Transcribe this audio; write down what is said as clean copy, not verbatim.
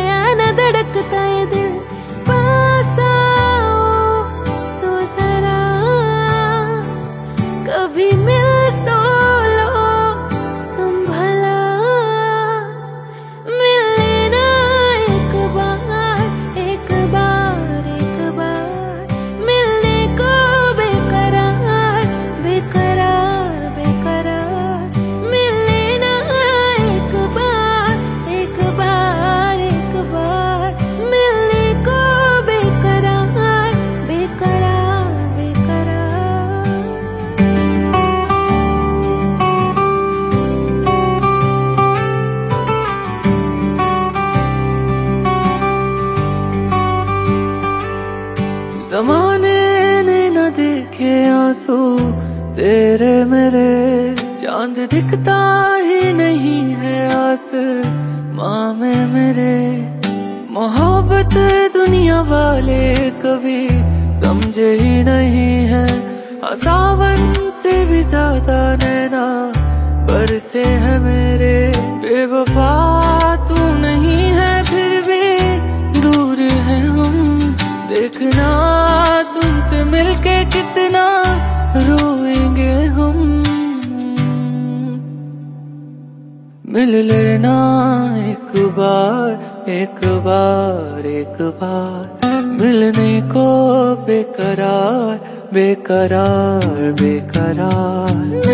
गया न धड़कता ये दिल। पास आओ तो जरा, कभी मिल तो लो तुम भला। मिल लेना एक बार, एक बार, एक बार, मिलने को बेकरार, बेकरार, बेकरार। मिल लेना एक बार, एक बार, एक बार, मिलने को बेकरार, बेकरार, बेकरार। ज़माने ने न देखे आंसू तेरे मेरे, चांद दिखता ही नहीं है आसमां में मेरे। मोहब्बत दुनिया वाले कभी समझे ही नहीं है, सावन से भी ज्यादा नैना बरसे है मेरे। बेवफा तू नहीं है फिर भी दूर है हम, देखना तुमसे मिलके कितना रोएंगे हम। मिल लेना एक बार, एक बार, एक बार, मिलने को बेकरार, बेकरार, बेकरार।